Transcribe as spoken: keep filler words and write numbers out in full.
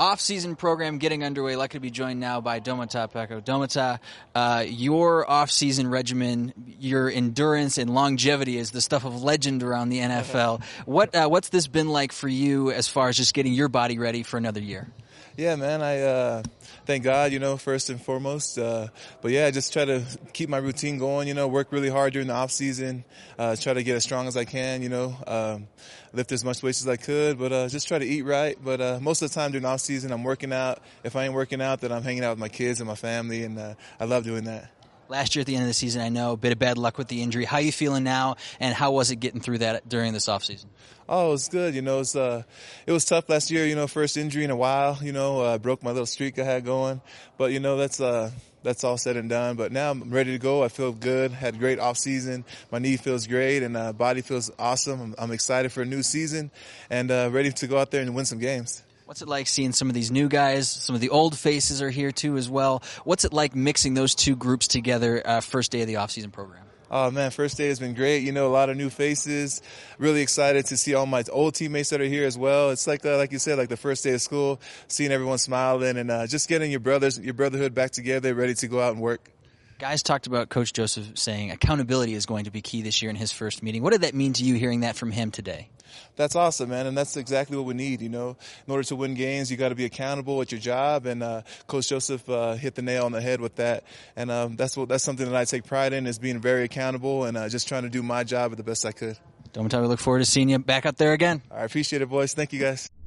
off-season program getting underway. Lucky to be joined now by Domata Peko. Domata, uh, your off-season regimen, your endurance and longevity is the stuff of legend around the N F L. What uh, what's this been like for you as far as just getting your body ready for another year? Yeah, man, I uh, thank God, you know, first and foremost. Uh, but, yeah, I just try to keep my routine going, you know, work really hard during the off season, uh, try to get as strong as I can, you know, um, lift as much weights as I could, but uh, just try to eat right. But uh, most of the time during the off season, I'm working out. If I ain't working out, then I'm hanging out with my kids and my family, and uh, I love doing that. Last year at the end of the season, I know, a bit of bad luck with the injury. How are you feeling now, and how was it getting through that during this offseason? Oh, it was good. You know, it's uh, it was tough last year. You know, first injury in a while. You know, uh, broke my little streak I had going. But you know, that's uh, that's all said and done. But now I'm ready to go. I feel good. Had a great off season. My knee feels great, and uh, body feels awesome. I'm, I'm excited for a new season, and uh, ready to go out there and win some games. What's it like seeing some of these new guys? Some of the old faces are here too as well. What's it like mixing those two groups together uh, first day of the off-season program? Oh, man, first day has been great. You know, a lot of new faces. Really excited to see all my old teammates that are here as well. It's like, uh, like you said, like the first day of school, seeing everyone smiling and uh, just getting your brothers, your brotherhood back together, ready to go out and work. Guys talked about Coach Joseph saying accountability is going to be key this year in his first meeting. What did that mean to you hearing that from him today? That's awesome, man, and that's exactly what we need, you know. In order to win games, you got to be accountable at your job, and uh, Coach Joseph uh, hit the nail on the head with that. And um, that's what that's something that I take pride in, is being very accountable and uh, just trying to do my job the best I could. Domata, we look forward to seeing you back up there again. I appreciate it, boys. Thank you, guys.